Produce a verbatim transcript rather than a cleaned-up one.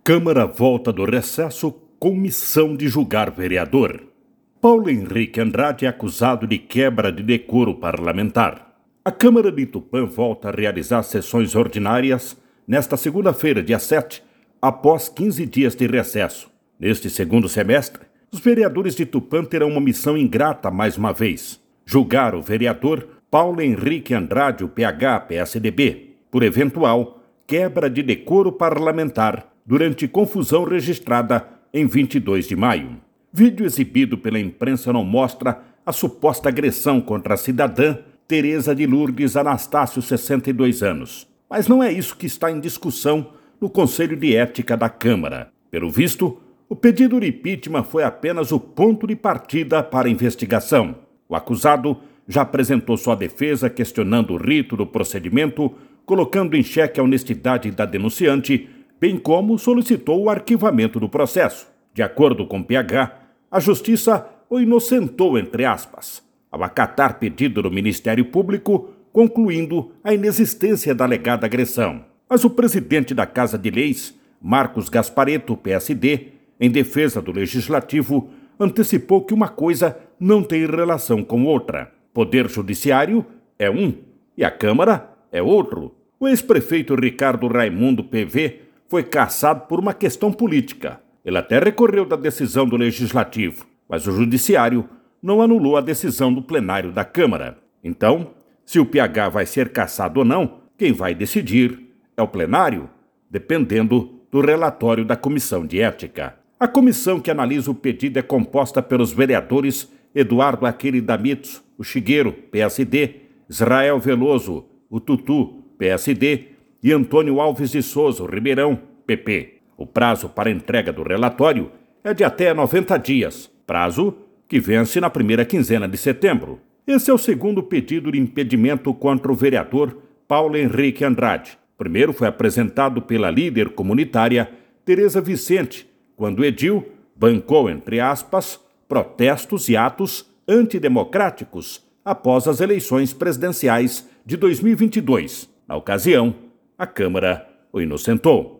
Câmara volta do recesso com missão de julgar vereador. Paulo Henrique Andrade é acusado de quebra de decoro parlamentar. A Câmara de Tupã volta a realizar sessões ordinárias nesta segunda-feira, dia sete, após quinze dias de recesso. Neste segundo semestre, os vereadores de Tupã terão uma missão ingrata mais uma vez: julgar o vereador Paulo Henrique Andrade, o P H, P S D B, por eventual quebra de decoro parlamentar durante confusão registrada em vinte e dois de maio. Vídeo exibido pela imprensa não mostra a suposta agressão contra a cidadã Tereza de Lourdes Anastácio, sessenta e dois anos. Mas não é isso que está em discussão no Conselho de Ética da Câmara. Pelo visto, o pedido de impeachment foi apenas o ponto de partida para a investigação. O acusado já apresentou sua defesa questionando o rito do procedimento, colocando em xeque a honestidade da denunciante, bem como solicitou o arquivamento do processo. De acordo com o P H, a Justiça o inocentou, entre aspas, ao acatar pedido do Ministério Público, concluindo a inexistência da alegada agressão. Mas o presidente da Casa de Leis, Marcos Gasparetto, P S D, em defesa do Legislativo, antecipou que uma coisa não tem relação com outra. Poder Judiciário é um e a Câmara é outro. O ex-prefeito Ricardo Raimundo P V foi cassado por uma questão política. Ele até recorreu da decisão do Legislativo, mas o Judiciário não anulou a decisão do plenário da Câmara. Então, se o P H vai ser cassado ou não, quem vai decidir é o plenário, dependendo do relatório da Comissão de Ética. A comissão que analisa o pedido é composta pelos vereadores Eduardo Aquile Damitsu, o Chigueiro, P S D, Israel Veloso, o Tutu, P S D, e Antônio Alves de Souza, o Ribeirão, P P. O prazo para entrega do relatório é de até noventa dias, prazo que vence na primeira quinzena de setembro. Esse é o segundo pedido de impedimento contra o vereador Paulo Henrique Andrade. O primeiro foi apresentado pela líder comunitária Tereza Vicente, quando Edil bancou, entre aspas, protestos e atos antidemocráticos após as eleições presidenciais de dois mil e vinte e dois. Na ocasião, a Câmara o inocentou.